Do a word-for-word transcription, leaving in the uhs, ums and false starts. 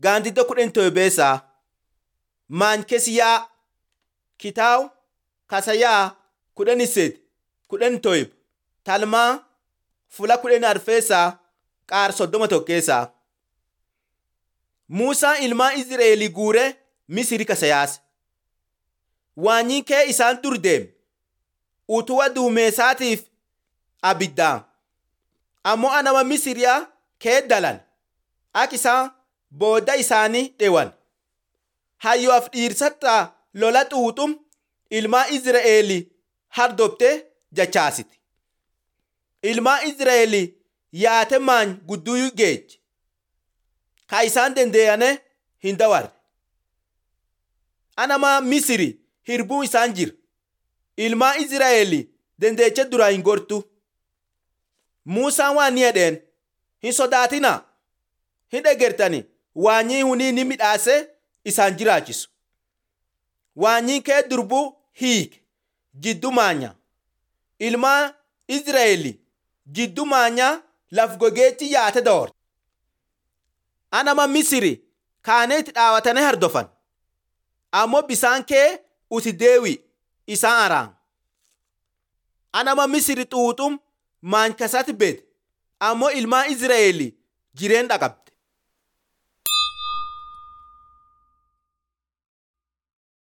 Gaandiddo kudhan toybeessa. Maan kesiyaa kitaaw kasayaa kudhan iset kudhan toyb talmaa fula kudhan arfeessa qaar soddoma tokkeessa. Muusaan ilmaan Izraa'elii guure Misiri kasayaas. Waanyi kee isaan dur deem utuwa duumeessaatiif abiddaan. Ammoo anama Misiriyaa kee dalan ak isaan booda isaanii dhewan. Hayyoaf dhiirsattaa lola xuuxum ilmaan Izraa'elii hardobte jachaasiti. Ilmaan Izraa'elii yaate maany gudduu geej. Ka isaan dandeeyane hin dawarre. Anama Misiri hirbuu isaan jir. Ilmaan Izraa'elii dandeeche duraa hin gortu. Muusaan waan ni jedheen hin sodaatina. Hin egertani waanyi hunii ni midhaase isaan jiraachisu. Waanyi kee durbuu hiik jiddu maanya. Ilmaan Izraa'elii jiddu maanya laf gogeetti yaate daworte. Anama Misiri kaaneetti dhaawatanii hardofan. Ammoo bisaan kee uti deewi isaan araan. Anama Misiri xuuxum maany kasatti beed ammoo ilmaan Izraa'elii jireen dhaqabde.